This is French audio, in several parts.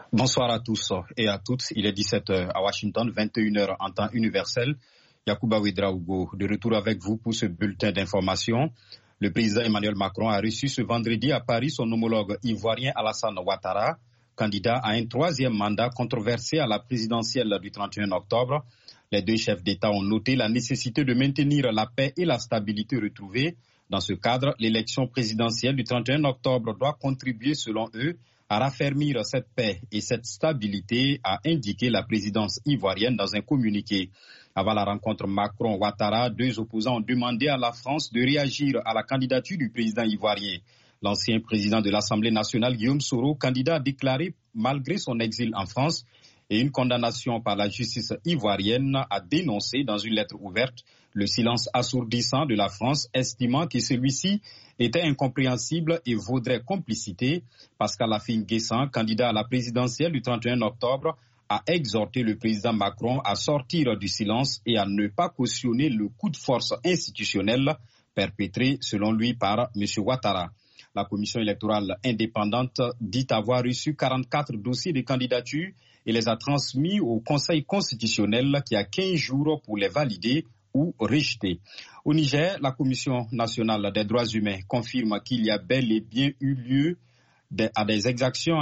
Bonsoir à tous et à toutes. Il est 17h à Washington, 21h en temps universel. Yacouba Ouedraogo, de retour avec vous pour ce bulletin d'information. Le président Emmanuel Macron a reçu ce vendredi à Paris son homologue ivoirien Alassane Ouattara, candidat à un troisième mandat controversé à la présidentielle du 31 octobre. Les deux chefs d'État ont noté la nécessité de maintenir la paix et la stabilité retrouvées. Dans ce cadre, l'élection présidentielle du 31 octobre doit contribuer, selon eux, à raffermir cette paix et cette stabilité, a indiqué la présidence ivoirienne dans un communiqué. Avant la rencontre Macron-Ouattara, deux opposants ont demandé à la France de réagir à la candidature du président ivoirien. L'ancien président de l'Assemblée nationale, Guillaume Soro, candidat, a déclaré, malgré son exil en France et une condamnation par la justice ivoirienne, a dénoncé dans une lettre ouverte le silence assourdissant de la France, estimant que celui-ci était incompréhensible et vaudrait complicité. Pascal Afine-Guessan, candidat à la présidentielle du 31 octobre, a exhorté le président Macron à sortir du silence et à ne pas cautionner le coup de force institutionnel perpétré, selon lui, par M. Ouattara. La commission électorale indépendante dit avoir reçu 44 dossiers de candidature et les a transmis au Conseil constitutionnel qui a 15 jours pour les valider ou rejeter. Au Niger, la Commission nationale des droits humains confirme qu'il y a bel et bien eu lieu à des exactions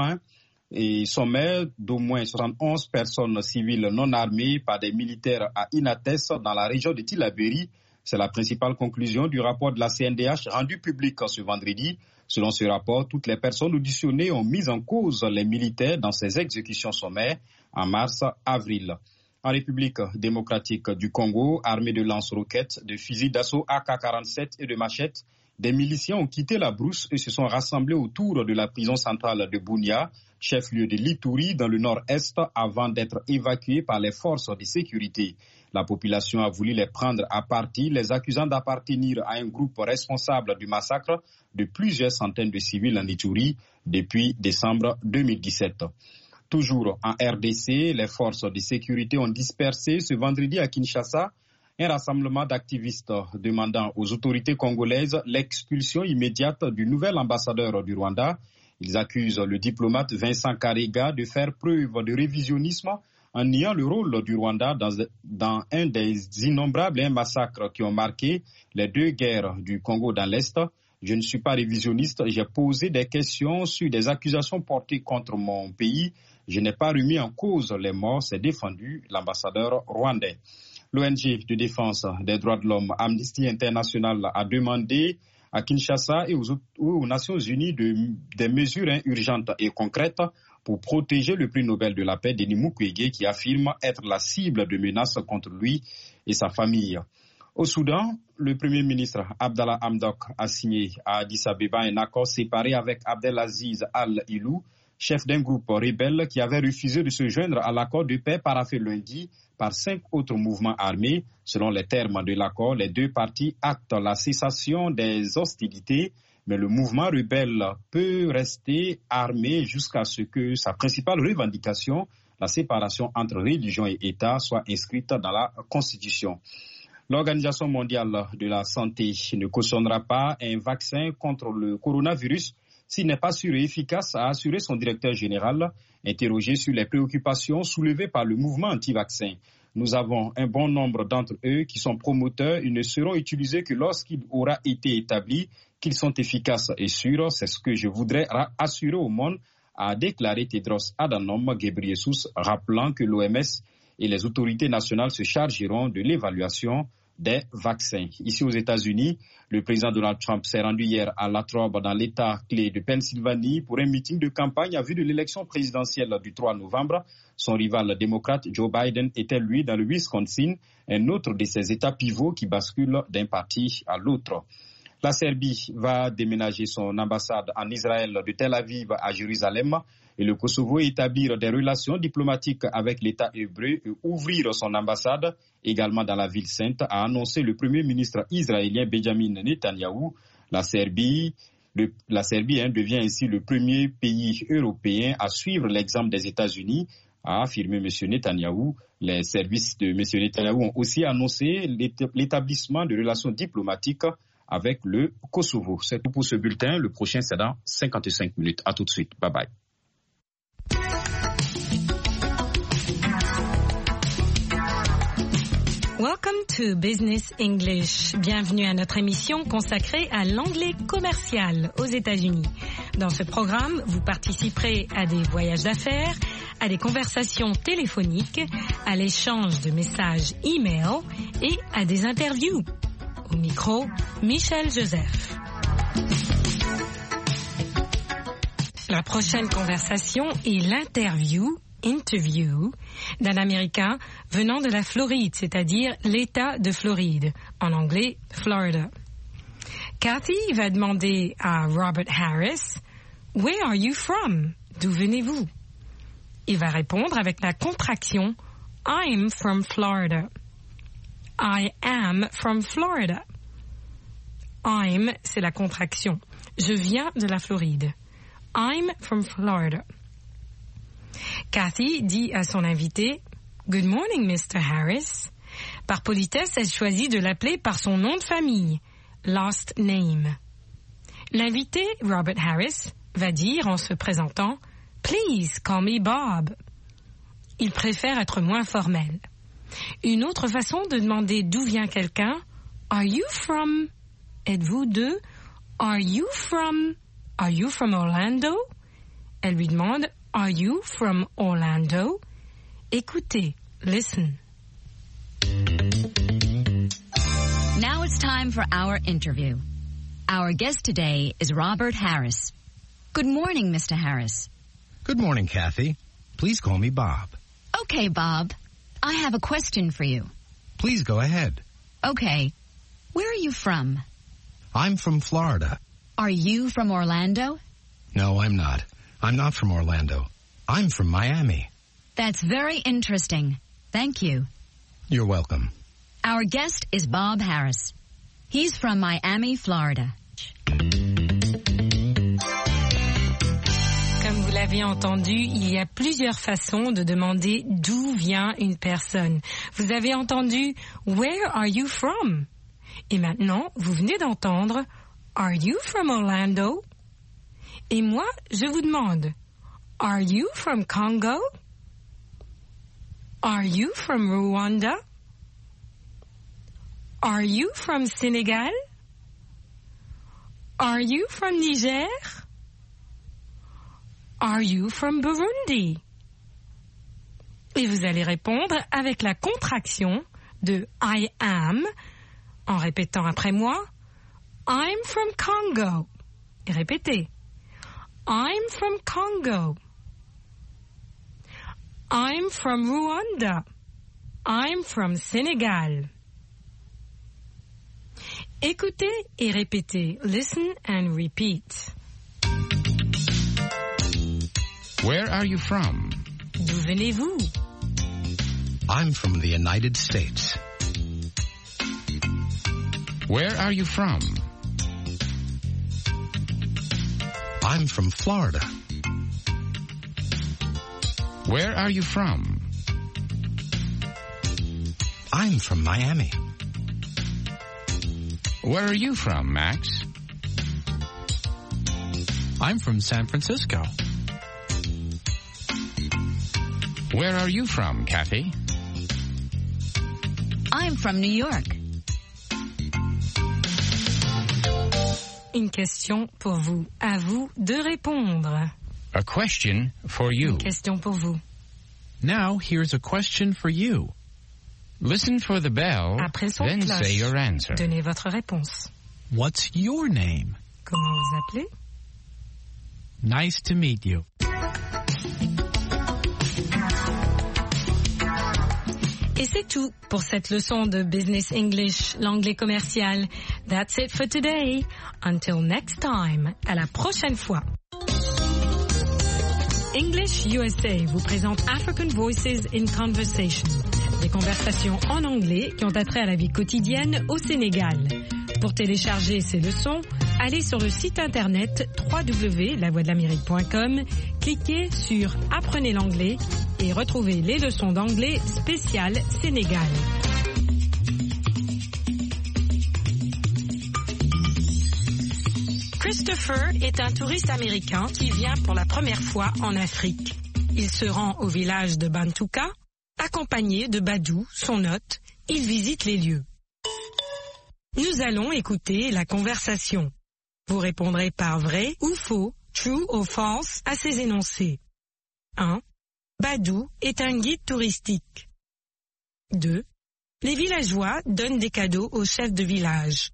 et sommaires d'au moins 71 personnes civiles non armées par des militaires à Inates dans la région de Tillabéri. C'est la principale conclusion du rapport de la CNDH rendu public ce vendredi. Selon ce rapport, toutes les personnes auditionnées ont mis en cause les militaires dans ces exécutions sommaires en mars-avril. En République démocratique du Congo, armés de lance-roquettes, de fusils d'assaut AK-47 et de machettes, des miliciens ont quitté la brousse et se sont rassemblés autour de la prison centrale de Bunia, chef-lieu de l'Ituri dans le nord-est, avant d'être évacués par les forces de sécurité. La population a voulu les prendre à partie, les accusant d'appartenir à un groupe responsable du massacre de plusieurs centaines de civils en Ituri depuis décembre 2017. Toujours en RDC, les forces de sécurité ont dispersé ce vendredi à Kinshasa un rassemblement d'activistes demandant aux autorités congolaises l'expulsion immédiate du nouvel ambassadeur du Rwanda. Ils accusent le diplomate Vincent Karega de faire preuve de révisionnisme en niant le rôle du Rwanda dans un des innombrables massacres qui ont marqué les deux guerres du Congo dans l'Est. Je ne suis pas révisionniste, j'ai posé des questions sur des accusations portées contre mon pays. Je n'ai pas remis en cause les morts, s'est défendu l'ambassadeur rwandais. L'ONG de défense des droits de l'homme Amnesty International a demandé à Kinshasa et aux Nations Unies des mesures urgentes et concrètes pour protéger le prix Nobel de la paix Denis Mukwege qui affirme être la cible de menaces contre lui et sa famille. Au Soudan, le Premier ministre Abdallah Hamdok a signé à Addis Abeba un accord séparé avec Abdelaziz Al-Ilou, chef d'un groupe rebelle qui avait refusé de se joindre à l'accord de paix paraphé lundi par 5 autres mouvements armés. Selon les termes de l'accord, les deux parties actent la cessation des hostilités, mais le mouvement rebelle peut rester armé jusqu'à ce que sa principale revendication, la séparation entre religion et État, soit inscrite dans la Constitution. L'Organisation mondiale de la santé ne cautionnera pas un vaccin contre le coronavirus s'il n'est pas sûr et efficace, a assuré son directeur général, interrogé sur les préoccupations soulevées par le mouvement anti-vaccin. Nous avons un bon nombre d'entre eux qui sont promoteurs. Ils ne seront utilisés que lorsqu'il aura été établi qu'ils sont efficaces et sûrs. C'est ce que je voudrais assurer au monde, a déclaré Tedros Adhanom Ghebreyesus, rappelant que l'OMS et les autorités nationales se chargeront de l'évaluation des vaccins. Ici aux États-Unis, le président Donald Trump s'est rendu hier à Latrobe dans l'État clé de Pennsylvanie pour un meeting de campagne à vue de l'élection présidentielle du 3 novembre. Son rival démocrate Joe Biden était lui dans le Wisconsin, un autre de ces États pivots qui basculent d'un parti à l'autre. La Serbie va déménager son ambassade en Israël de Tel Aviv à Jérusalem et le Kosovo établir des relations diplomatiques avec l'État hébreu et ouvrir son ambassade également dans la ville sainte, a annoncé le premier ministre israélien Benjamin Netanyahou. La Serbie devient ainsi le premier pays européen à suivre l'exemple des États-Unis, a affirmé M. Netanyahou. Les services de M. Netanyahou ont aussi annoncé l'établissement de relations diplomatiques avec le Kosovo. C'est tout pour ce bulletin. Le prochain, c'est dans 55 minutes. À tout de suite. Bye bye. Welcome to Business English. Bienvenue à notre émission consacrée à l'anglais commercial aux États-Unis. Dans ce programme, vous participerez à des voyages d'affaires, à des conversations téléphoniques, à l'échange de messages e-mail et à des interviews. Au micro, Michel Joseph. La prochaine conversation est l'interview d'un Américain venant de la Floride, c'est-à-dire l'État de Floride, en anglais Florida. Kathy va demander à Robert Harris, « Where are you from? » D'où venez-vous? Il va répondre avec la contraction « I'm from Florida ». I am from Florida. I'm, c'est la contraction. Je viens de la Floride. I'm from Florida. Kathy dit à son invité « Good morning, Mr. Harris ». Par politesse, elle choisit de l'appeler par son nom de famille, last name. L'invité, Robert Harris, va dire en se présentant « Please call me Bob ». Il préfère être moins formel. Une autre façon de demander d'où vient quelqu'un, « Are you from » Êtes-vous de « Are you from Orlando » Elle lui demande « Are you from Orlando? » Écoutez, listen. Now it's time for our interview. Our guest today is Robert Harris. Good morning, Mr. Harris. Good morning, Kathy. Please call me Bob. Okay, Bob. I have a question for you. Please go ahead. Okay. Where are you from? I'm from Florida. Are you from Orlando? No, I'm not. I'm not from Orlando. I'm from Miami. That's very interesting. Thank you. You're welcome. Our guest is Bob Harris. He's from Miami, Florida. Comme vous l'avez entendu, il y a plusieurs façons de demander d'où vient une personne. Vous avez entendu « Where are you from ?» Et maintenant, vous venez d'entendre « Are you from Orlando ?» Et moi, je vous demande « Are you from Congo? Are you from Rwanda? Are you from Sénégal? Are you from Niger? Are you from Burundi? » Et vous allez répondre avec la contraction de I am, en répétant après moi I'm from Congo. Et répétez I'm from Congo. I'm from Rwanda. I'm from Sénégal. Écoutez et répétez. Listen and repeat. Where are you from? D'où venez-vous? I'm from the United States. Where are you from? I'm from Florida. Where are you from? I'm from Miami. Where are you from, Max? I'm from San Francisco. Where are you from, Kathy? I'm from New York. Une question pour vous. À vous de répondre. A question for you. Une question pour vous. Now, here's a question for you. Listen for the bell, Après son then cloche, say your answer. donnez votre réponse. What's your name? Comment vous appelez? Nice to meet you. Et c'est tout pour cette leçon de Business English, l'anglais commercial. That's it for today. Until next time. À la prochaine fois. English USA vous présente African Voices in Conversation. Des conversations en anglais qui ont attrait à la vie quotidienne au Sénégal. Pour télécharger ces leçons, allez sur le site internet www.lavoixdelamérique.com, cliquez sur « Apprenez l'anglais » et retrouvez les leçons d'anglais spéciales Sénégal. Christopher est un touriste américain qui vient pour la première fois en Afrique. Il se rend au village de Bantouka, accompagné de Badou, son hôte, il visite les lieux. Nous allons écouter la conversation. Vous répondrez par vrai ou faux, true ou false, à ces énoncés. 1. Badou est un guide touristique. 2. Les villageois donnent des cadeaux au chef de village.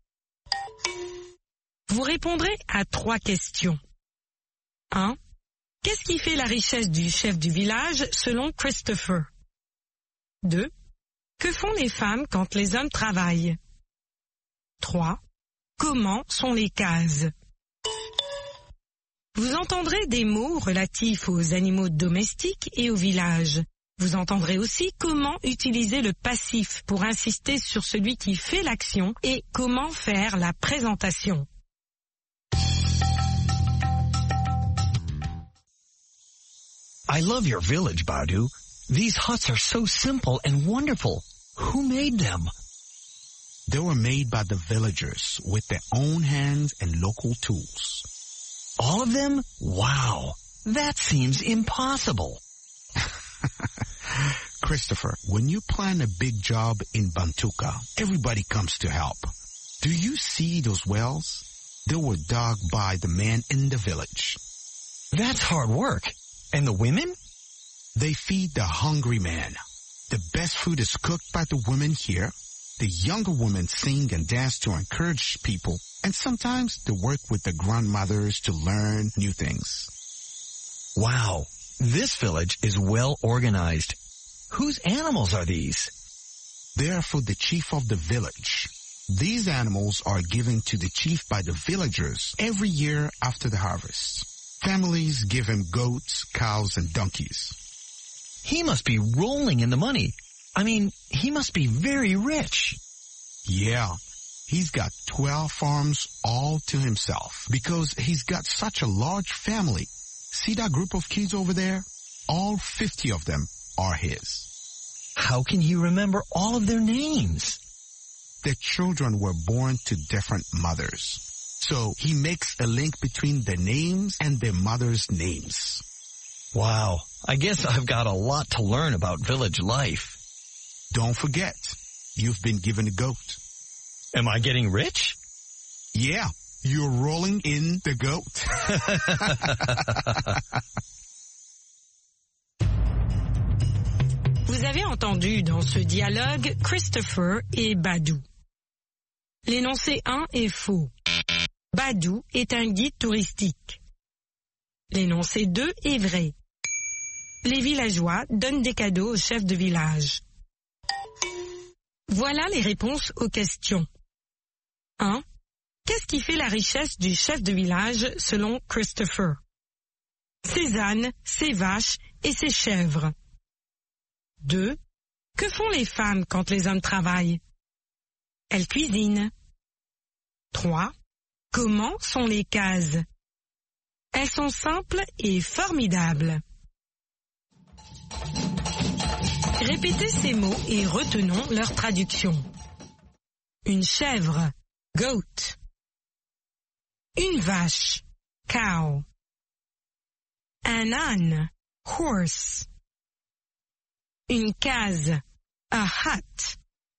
Vous répondrez à 3 questions. 1. Qu'est-ce qui fait la richesse du chef du village selon Christopher? 2. Que font les femmes quand les hommes travaillent? 3. Comment sont les cases? Vous entendrez des mots relatifs aux animaux domestiques et au village. Vous entendrez aussi comment utiliser le passif pour insister sur celui qui fait l'action et comment faire la présentation. I love your village, Badou. These huts are so simple and wonderful. Who made them? They were made by the villagers with their own hands and local tools. All of them? Wow. That seems impossible. Christopher, when you plan a big job in Bantuka, everybody comes to help. Do you see those wells? They were dug by the men in the village. That's hard work. And the women? They feed the hungry man. The best food is cooked by the women here. The younger women sing and dance to encourage people, and sometimes they work with the grandmothers to learn new things. Wow, this village is well organized. Whose animals are these? They are for the chief of the village. These animals are given to the chief by the villagers every year after the harvest. Families give him goats, cows, and donkeys. He must be rolling in the money. I mean, he must be very rich. Yeah, he's got 12 farms all to himself because he's got such a large family. See that group of kids over there? All 50 of them are his. How can he remember all of their names? Their children were born to different mothers. So he makes a link between the names and their mothers' names. Wow, I guess I've got a lot to learn about village life. Don't forget, you've been given a goat. Am I getting rich? Yeah, you're rolling in the goat. Vous avez entendu dans ce dialogue Christopher et Badou. L'énoncé 1 est faux. Badou est un guide touristique. L'énoncé 2 est vrai. Les villageois donnent des cadeaux au chef de village. Voilà les réponses aux questions. 1. Qu'est-ce qui fait la richesse du chef de village selon Christopher? Ses ânes, ses vaches et ses chèvres. 2. Que font les femmes quand les hommes travaillent? Elles cuisinent. 3. Comment sont les cases? Elles sont simples et formidables. Répétez ces mots et retenons leur traduction. Une chèvre, goat. Une vache, cow. Un âne, horse. Une case, a hut.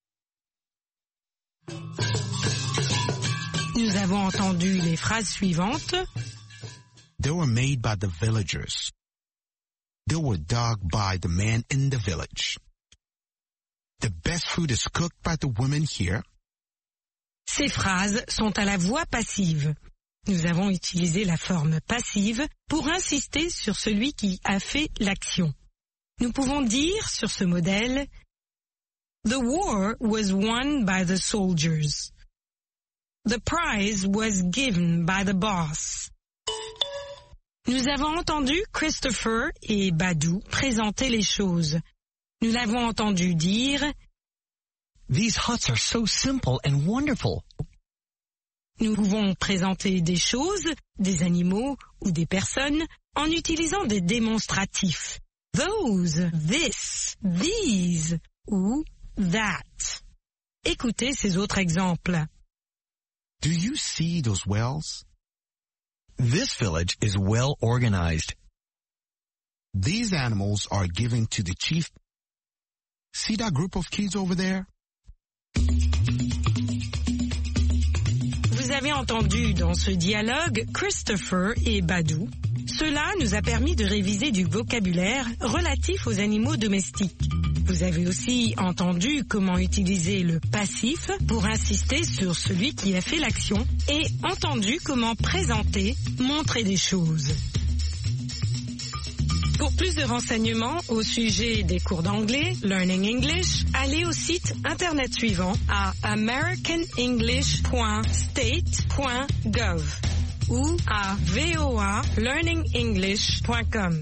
Nous avons entendu les phrases suivantes. They were made by the villagers. They were dug by the men in the village. The best food is cooked by the women here. Ces phrases sont à la voix passive. Nous avons utilisé la forme passive pour insister sur celui qui a fait l'action. Nous pouvons dire sur ce modèle « The war was won by the soldiers. The prize was given by the boss. » Nous avons entendu Christopher et Badou présenter les choses. Nous l'avons entendu dire « These huts are so simple and wonderful. » Nous pouvons présenter des choses, des animaux ou des personnes en utilisant des démonstratifs. Those, this, these ou that. Écoutez ces autres exemples. Do you see those wells? This village is well organized. These animals are given to the chief. See that group of kids over there? Vous avez entendu dans ce dialogue Christopher et Badou. Cela nous a permis de réviser du vocabulaire relatif aux animaux domestiques. Vous avez aussi entendu comment utiliser le passif pour insister sur celui qui a fait l'action et entendu comment présenter, montrer des choses. Pour plus de renseignements au sujet des cours d'anglais, Learning English, allez au site internet suivant à americanenglish.state.gov ou à voalearningenglish.com.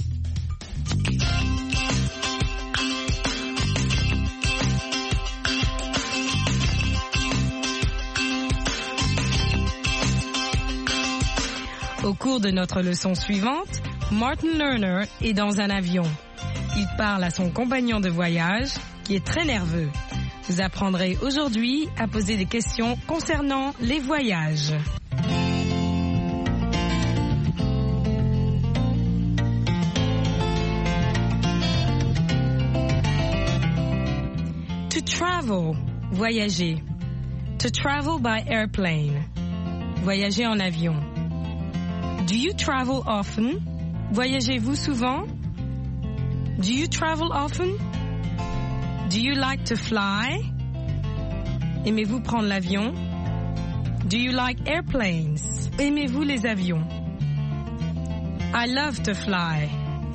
Au cours de notre leçon suivante, Martin Lerner est dans un avion. Il parle à son compagnon de voyage, qui est très nerveux. Vous apprendrez aujourd'hui à poser des questions concernant les voyages. To travel, voyager. To travel by airplane, voyager en avion. Do you travel often? Voyagez-vous souvent? Do you travel often? Do you like to fly? Aimez-vous prendre l'avion? Do you like airplanes? Aimez-vous les avions? I love to fly.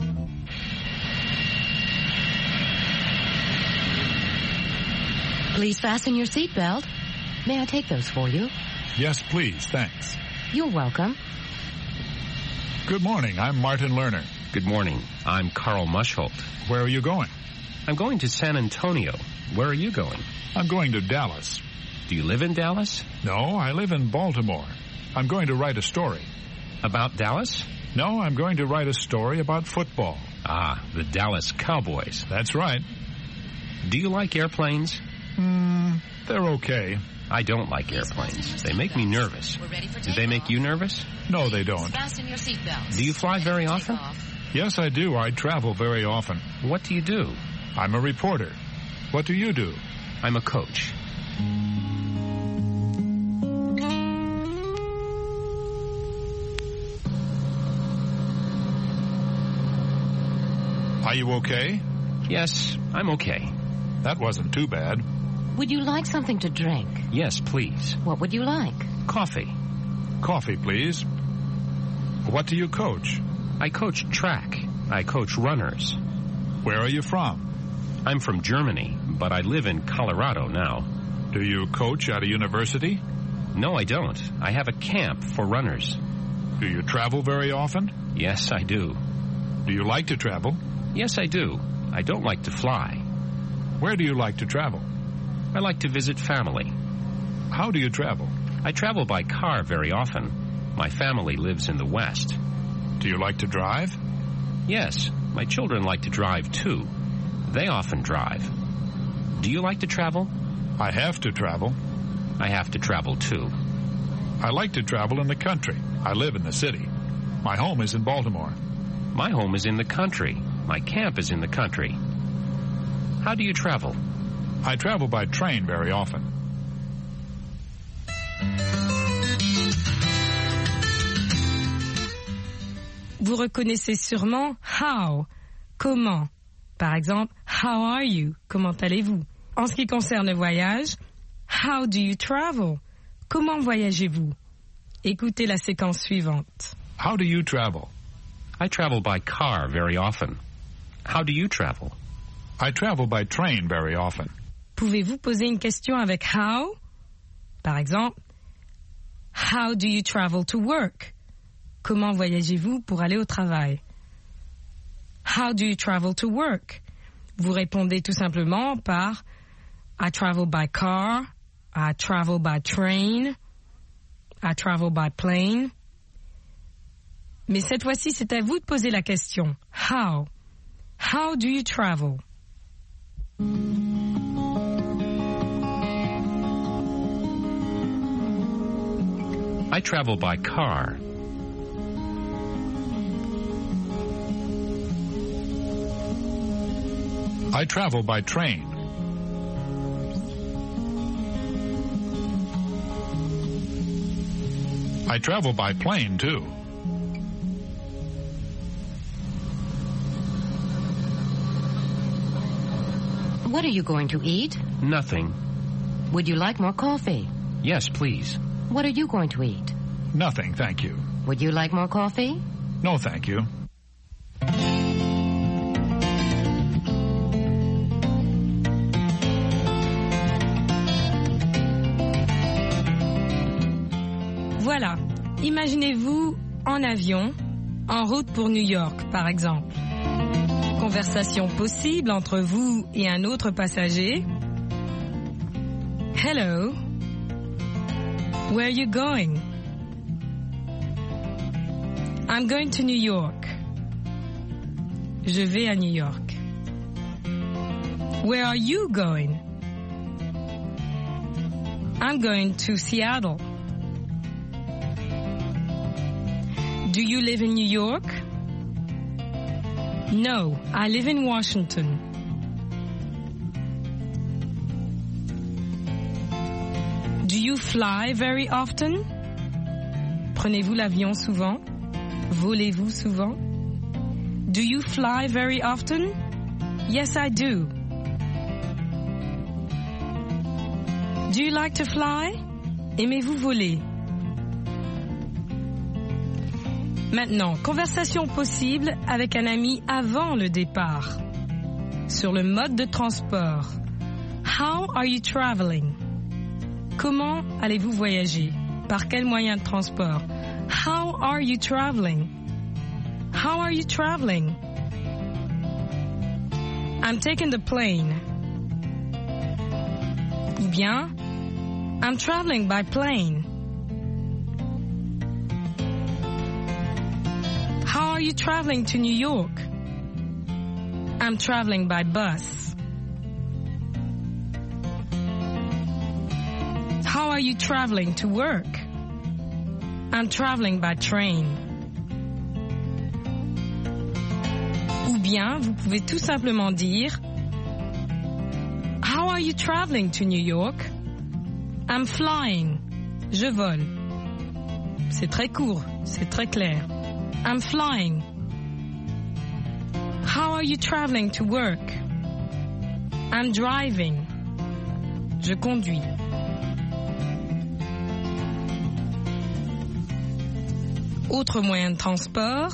Please fasten your seatbelt. May I take those for you? Yes, please. Thanks. You're welcome. Good morning. I'm Martin Lerner. Good morning. I'm Carl Muschholt. Where are you going? I'm going to San Antonio. Where are you going? I'm going to Dallas. Do you live in Dallas? No, I live in Baltimore. I'm going to write a story. About Dallas? No, I'm going to write a story about football. Ah, the Dallas Cowboys. That's right. Do you like airplanes? They're okay. I don't like airplanes. They make me nervous. Do they make you nervous? No, they don't. Fasten your seatbelts. Do you fly very often? Yes, I do. I travel very often. What do you do? I'm a reporter. What do you do? I'm a coach. Are you okay? Yes, I'm okay. That wasn't too bad. Would you like something to drink? Yes, please. What would you like? Coffee. Coffee, please. What do you coach? I coach track. I coach runners. Where are you from? I'm from Germany, but I live in Colorado now. Do you coach at a university? No, I don't. I have a camp for runners. Do you travel very often? Yes, I do. Do you like to travel? Yes, I do. I don't like to fly. Where do you like to travel? I like to visit family. How do you travel? I travel by car very often. My family lives in the West. Do you like to drive? Yes, my children like to drive too. They often drive. Do you like to travel? I have to travel. I have to travel too. I like to travel in the country. I live in the city. My home is in Baltimore. My home is in the country. My camp is in the country. How do you travel? I travel by train very often. Vous reconnaissez sûrement how, comment. Par exemple, how are you? Comment allez-vous? En ce qui concerne le voyage, how do you travel? Comment voyagez-vous? Écoutez la séquence suivante. How do you travel? I travel by car very often. How do you travel? I travel by train very often. Pouvez-vous poser une question avec how? Par exemple, how do you travel to work? Comment voyagez-vous pour aller au travail? How do you travel to work? Vous répondez tout simplement par I travel by car, I travel by train, I travel by plane. Mais cette fois-ci, c'est à vous de poser la question. How? How do you travel? I travel by car. I travel by train. I travel by plane, too. What are you going to eat? Nothing. Would you like more coffee? Yes, please. What are you going to eat? Nothing, thank you. Would you like more coffee? No, thank you. Voilà, imaginez-vous en avion, en route pour New York, par exemple. Conversation possible entre vous et un autre passager. Hello. Where are you going? I'm going to New York. Je vais à New York. Where are you going? I'm going to Seattle. Do you live in New York? No, I live in Washington. Do you fly very often? Prenez-vous l'avion souvent? Volez-vous souvent? Do you fly very often? Yes, I do. Do you like to fly? Aimez-vous voler? Maintenant, conversation possible avec un ami avant le départ. Sur le mode de transport. How are you traveling? Comment allez-vous voyager? Par quel moyen de transport? How are you traveling? How are you traveling? I'm taking the plane. Ou bien, I'm traveling by plane. How are you traveling to New York? I'm traveling by bus. How are you traveling to work? I'm traveling by train. Ou bien, vous pouvez tout simplement dire How are you traveling to New York? I'm flying. Je vole. C'est très court, c'est très clair. I'm flying. How are you traveling to work? I'm driving. Je conduis. Autre moyen de transport.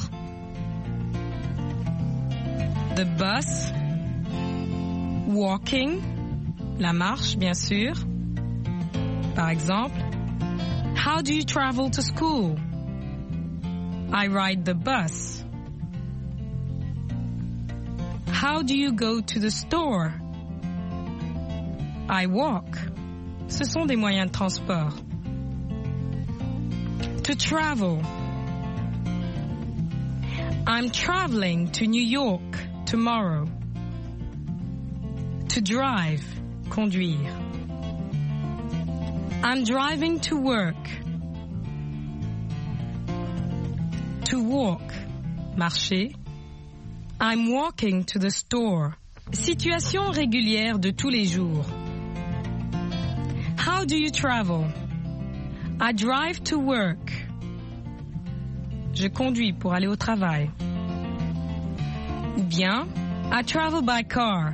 The bus. Walking. La marche, bien sûr. Par exemple, how do you travel to school? I ride the bus. How do you go to the store? I walk. Ce sont des moyens de transport. To travel. I'm traveling to New York tomorrow. To drive. Conduire. I'm driving to work. To walk. Marcher. I'm walking to the store. Situation régulière de tous les jours. How do you travel? I drive to work. Je conduis pour aller au travail. Ou bien, I travel by car.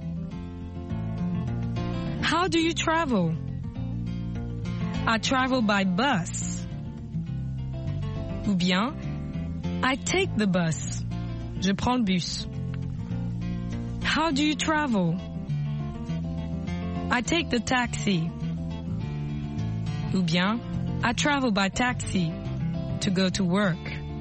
How do you travel? I travel by bus. Ou bien, I take the bus. Je prends le bus. How do you travel? I take the taxi. Ou bien, I travel by taxi to go to work.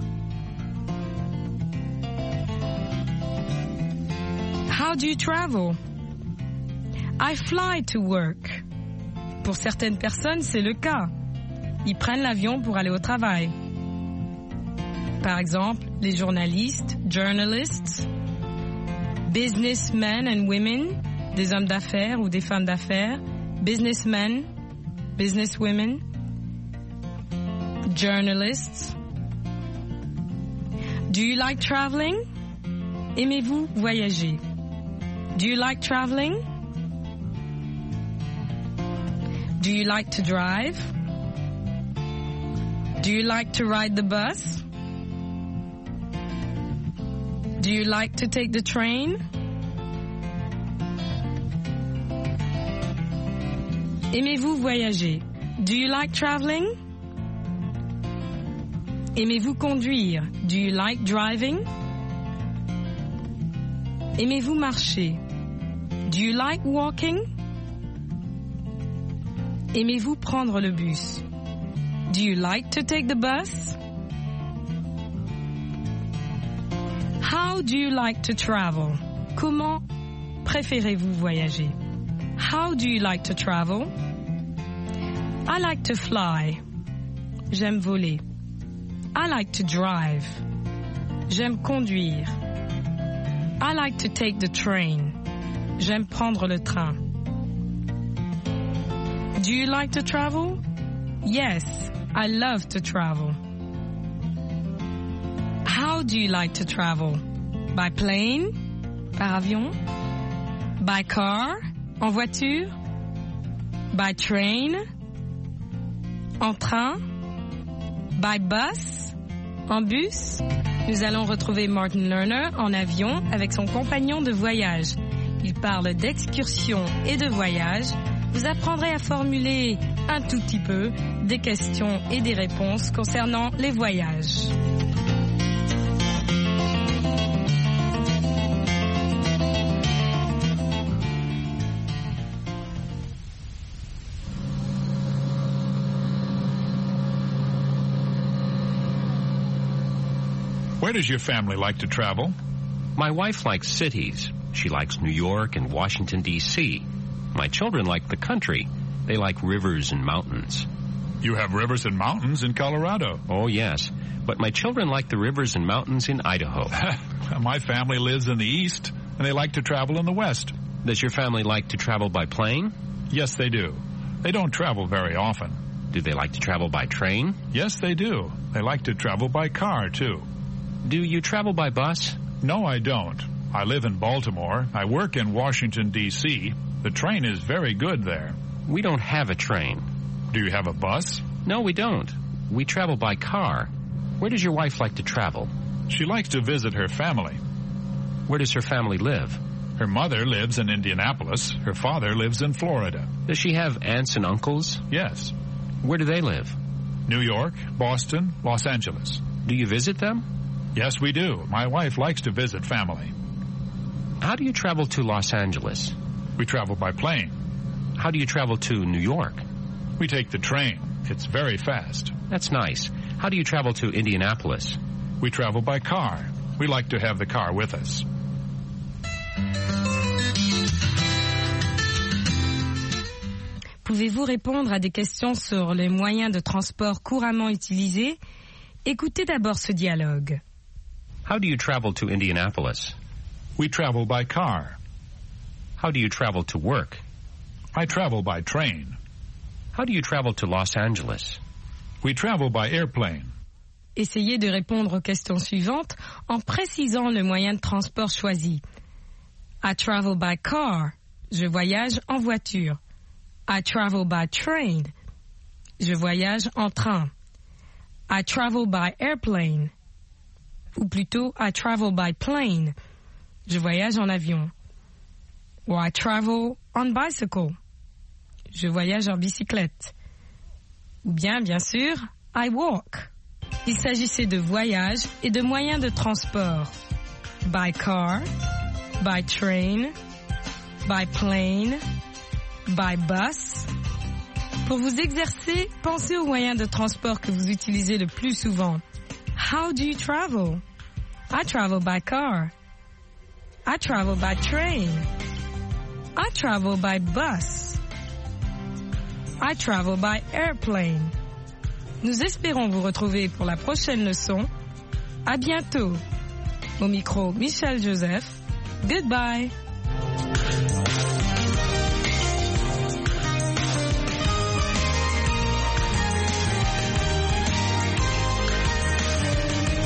How do you travel? I fly to work. Pour certaines personnes, c'est le cas. Ils prennent l'avion pour aller au travail. Par exemple, les journalistes, journalists, businessmen and women, des hommes d'affaires ou des femmes d'affaires, businessmen, businesswomen, journalists. Do you like traveling? Aimez-vous voyager? Do you like traveling? Do you like to drive? Do you like to ride the bus? Do you like to take the train? Aimez-vous voyager? Do you like traveling? Aimez-vous conduire? Do you like driving? Aimez-vous marcher? Do you like walking? Aimez-vous prendre le bus? Do you like to take the bus? How do you like to travel? Comment préférez-vous voyager? How do you like to travel? I like to fly. J'aime voler. I like to drive. J'aime conduire. I like to take the train. J'aime prendre le train. Do you like to travel? Yes, I love to travel. How do you like to travel? By plane? Par avion? By car? En voiture? By train? En train? By bus? En bus? Nous allons retrouver Martin Lerner en avion avec son compagnon de voyage. Il parle d'excursion et de voyage. Vous apprendrez à formuler un tout petit peu des questions et des réponses concernant les voyages. Where does your family like to travel? My wife likes cities. She likes New York and Washington, D.C. My children like the country. They like rivers and mountains. You have rivers and mountains in Colorado. Oh, yes. But my children like the rivers and mountains in Idaho. My family lives in the east, and they like to travel in the west. Does your family like to travel by plane? Yes, they do. They don't travel very often. Do they like to travel by train? Yes, they do. They like to travel by car, too. Do you travel by bus? No, I don't. I live in Baltimore. I work in Washington, D.C. The train is very good there. We don't have a train. Do you have a bus? No, we don't. We travel by car. Where does your wife like to travel? She likes to visit her family. Where does her family live? Her mother lives in Indianapolis. Her father lives in Florida. Does she have aunts and uncles? Yes. Where do they live? New York, Boston, Los Angeles. Do you visit them? Yes, we do. My wife likes to visit family. How do you travel to Los Angeles? We travel by plane. How do you travel to New York? We take the train. It's very fast. That's nice. How do you travel to Indianapolis? We travel by car. We like to have the car with us. Pouvez-vous répondre à des questions sur les moyens de transport couramment utilisés? Écoutez d'abord ce dialogue. How do you travel to Indianapolis? We travel by car. How do you travel to work? I travel by train. How do you travel to Los Angeles? We travel by airplane. Essayez de répondre aux questions suivantes en précisant le moyen de transport choisi. I travel by car. Je voyage en voiture. I travel by train. Je voyage en train. I travel by airplane. Ou plutôt, I travel by plane. Je voyage en avion. Or I travel on bicycle. Je voyage en bicyclette. Ou bien sûr, I walk. Il s'agissait de voyage et de moyens de transport. By car, by train, by plane, by bus. Pour vous exercer, pensez aux moyens de transport que vous utilisez le plus souvent. How do you travel? I travel by car. I travel by train. I travel by bus. I travel by airplane. Nous espérons vous retrouver pour la prochaine leçon. À bientôt. Au micro, Michel Joseph. Goodbye.